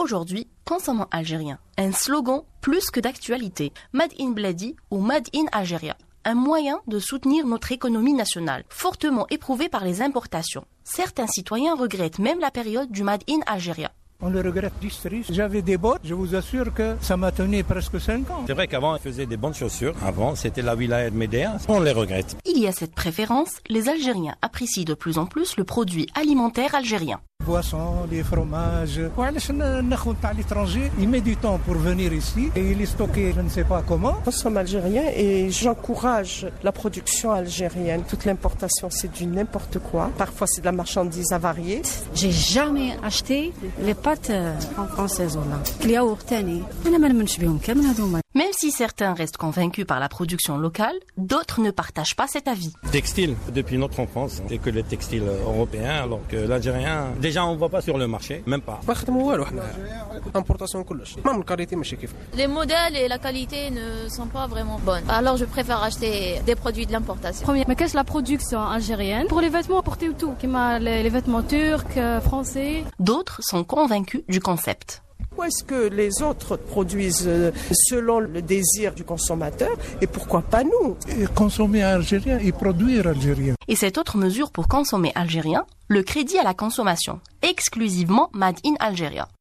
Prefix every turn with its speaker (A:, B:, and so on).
A: Aujourd'hui, consommons algérien. Un slogan plus que d'actualité. Made in Bladi ou Made in Algérie. Un moyen de soutenir notre économie nationale, fortement éprouvée par les importations. Certains citoyens regrettent même la période du Made in Algérie.
B: On le regrette d'histoire. J'avais des bottes, je vous assure que ça m'a tenu presque 5 ans.
C: C'est vrai qu'avant, on faisait des bonnes chaussures. Avant, c'était la wilaya de Médéa. On les regrette.
A: Il y a cette préférence, les Algériens apprécient de plus en plus le produit alimentaire algérien.
B: Boissons, les fromages. À l'étranger, il met du temps pour venir ici et il est stocké, je ne sais pas comment.
D: Je consomme algérien et j'encourage la production algérienne. Toute l'importation, c'est du n'importe quoi. Parfois, c'est de la marchandise avariée.
E: J'ai jamais acheté les pâtes françaises.
A: Même si certains restent convaincus par la production locale, d'autres ne partagent pas cet avis.
C: Textile, depuis notre enfance, c'est que le textile européen, alors que l'algérien, déjà on ne voit pas sur le marché, même pas.
F: Les modèles et la qualité ne sont pas vraiment bonnes. Alors je préfère acheter des produits de l'importation.
E: Mais qu'est-ce la production algérienne pour les vêtements portés ou tout, comme les vêtements turcs, français.
A: D'autres sont convaincus du concept.
D: Pourquoi est-ce que les autres produisent selon le désir du consommateur et pourquoi pas nous?
B: Consommer algérien et produire algérien.
A: Et cette autre mesure pour consommer algérien, le crédit à la consommation, exclusivement Made in Algérie.